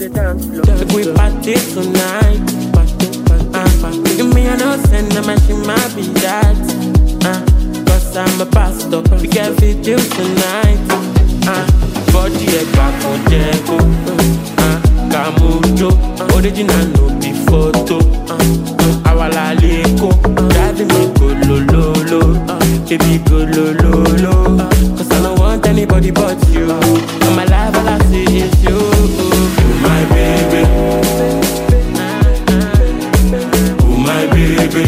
Make we party tonight. Give me an send a machine, my be that. Cause I'm a pastor, we get video tonight. Body a back on Jego. Kamujo, original no be photo. Awala leko, driving me go lo. Baby go lo. Cause I don't want anybody but you. I'm alive, all I see is you. My baby. Oh my baby.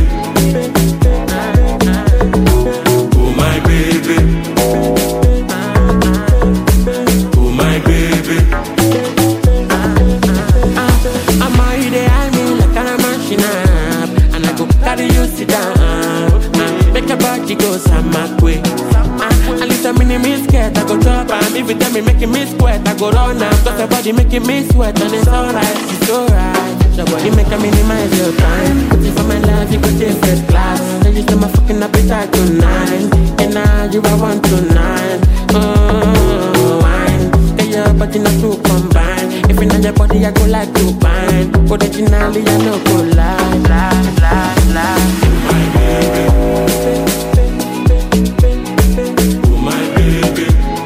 Oh my baby. Oh my baby. I'm already I mean like I'm a machine up. And I go carry you sit down. Make your body go some way. At least I'm in me skirt, I go drop. And if you tell me making me sweat, I go run now. Cause your body making me sweat. And it's alright, it's alright. Your body make a minimize your time. Put it for my life, you go take first class. Then you say my fucking appetite tonight. And now you are one tonight. Wine. Get your body not to combine. If you know your body, I go like to bind. Originally, I know go lie.